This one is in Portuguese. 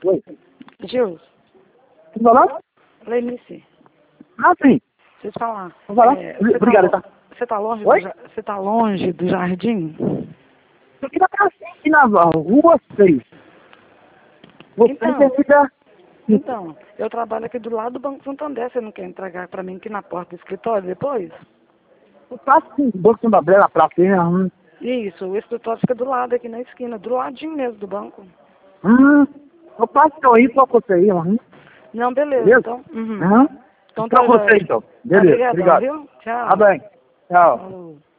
Oi. Gil, Tá falando? Lenice, Ah, sim. deixa eu te falar. Vou falar? Obrigado, tá? Você tá longe Oi? Você tá longe do jardim? Tô aqui na praça, aqui na rua 6. Você Então. entendida? Então, eu trabalho aqui do lado do Banco Santander. Você não quer entregar pra mim aqui na porta do escritório depois? Eu faço com o Banco Santander na praça, hein? Isso, o escritório fica do lado aqui na esquina, do ladinho mesmo do banco. Eu passo então aí pra você aí, Não, beleza, beleza? então. Uhum. Então Pra tá, você joia. então. Tá, Beleza, obrigadão, obrigado. viu? Tchau. Tá bem. Tchau. Falou.